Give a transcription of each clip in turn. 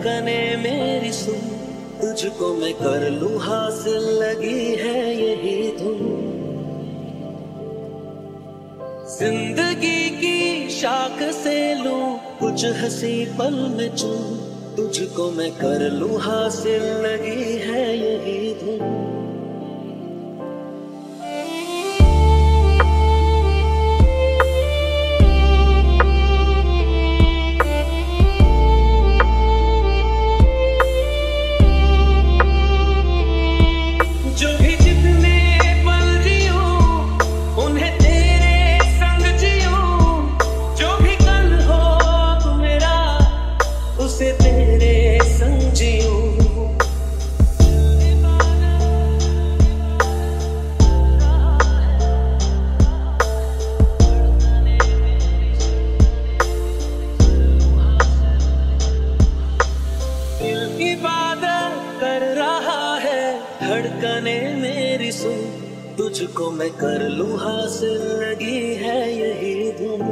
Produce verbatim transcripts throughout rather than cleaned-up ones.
धड़कने मेरी सुन, तुझको मैं कर लूं हासिल, लगी है यही धुन। जिंदगी की शाख से लूं कुछ हंसी पल में चूं, तुझको मैं कर लूं हासिल, लगी है यही धुन। कर रहा है धड़कने मेरी सुन, तुझको मैं कर लूं हासिल, लगी है यही धुन।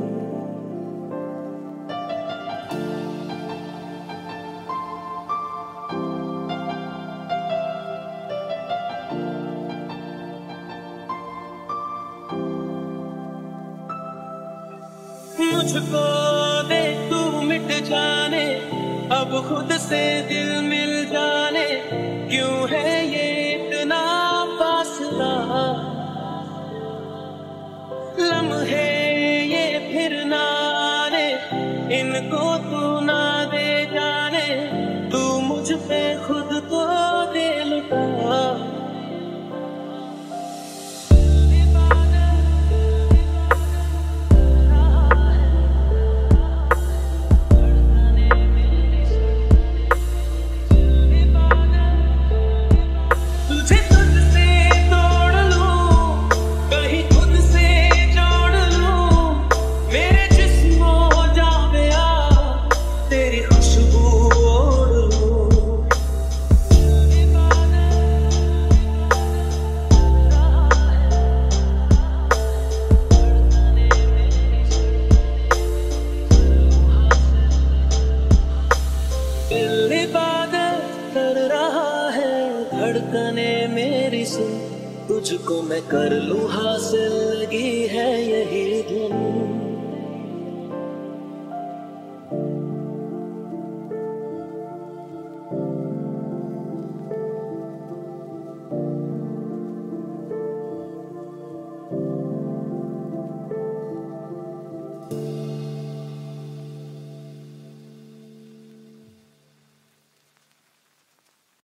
मुझको देख तू मिट जाने, अब खुद से दिल मिल जाने, क्यों है ये इतना फासला। लम्हे ये फिर ना आने, इनको तू ना दे जाने, तू मुझ पे खुद को दे लुटा। कर रहा है धड़कने मेरी सुन, तुझको मैं कर लूं हासिल, लगी है यही धुन।